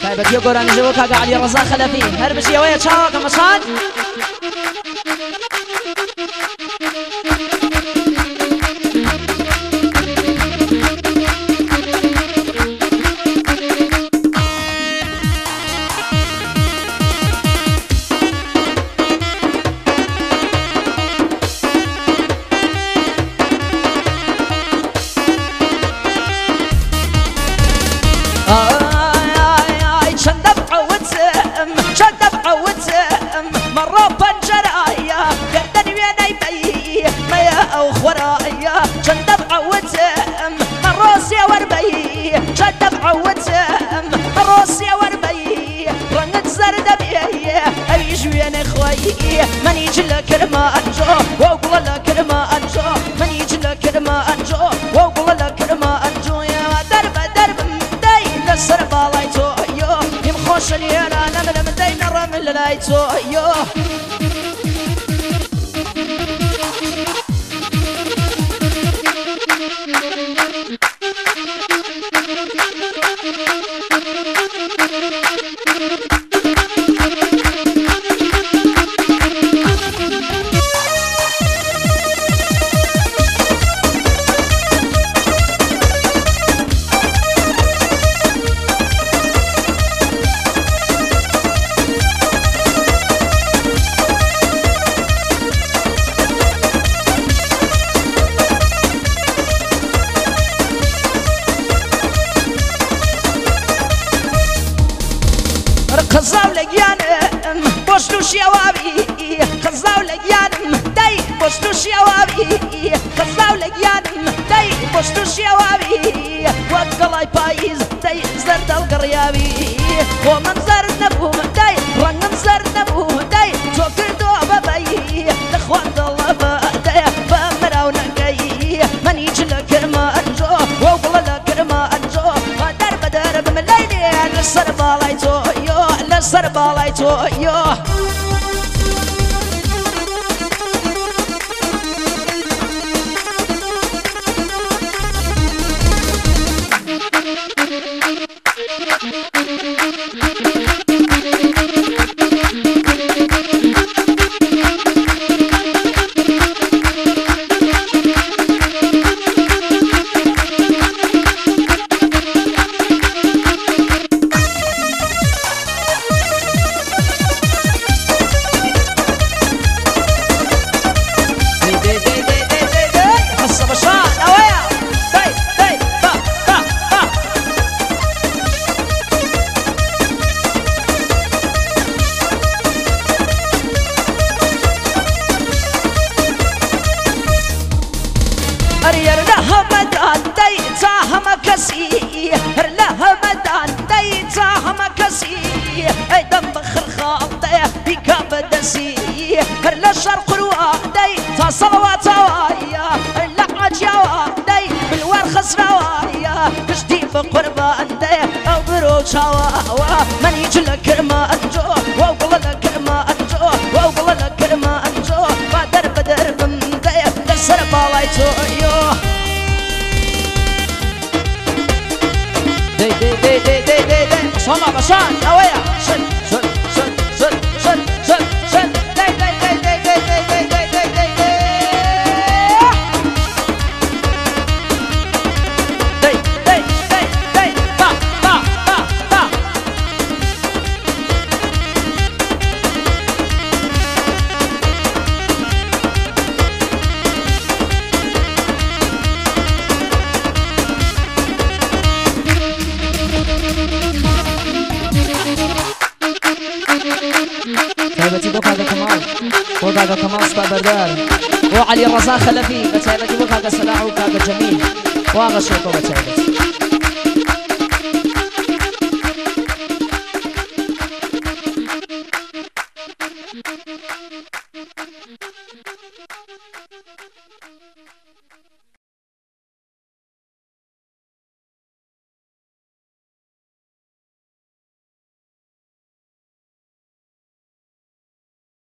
تایبەتی و گۆرانی ژەوە کاگە عەلی ڕەزا خەلەفی هەر بژی ئەوەیە چاوەکە مەشان من يجي لك ما أنجو وأقول لك ما أنجو من يجي لك ما أنجو وأقول لك ما أنجو يا درب مدين للسرب لايتو يو يمخوش لي أنا من مدين الرمل لايتو يو خزاو لجيانم بوشلو شيوابي خزاو لجيانم داي بوشلو شيوابي خزاو لجيانم داي بوشلو شيوابي وقلاي بايز داي زرد القريابي ومنظر نبوم داي رنمزر نبوم داي توكر دوبا باي اخوان الله باي فامراو نقاي من يجي لك ما انجو وقل لك ما انجو درب من الليل السرب لايتو السرب لايتو يو صلوات وايا اللقعة جوايا بالورخص روايا بجدي بقربان دي او بروك شواوا من يجي لك ما انجو واقول لك ما انجو واقول لك ما انجو بدر من دي لسر بالايتو يو دي شوما بشان اويا شد تایبەتی بۆ کاگە کەماڵ بۆ کاگە کەماڵ سوپا بەردار بۆ عەلی ڕەزا خەلەفی بە تایبەتی بۆ کاگە سەلاح و کاگە جەمیل واغەشێتەوە بە تایبەت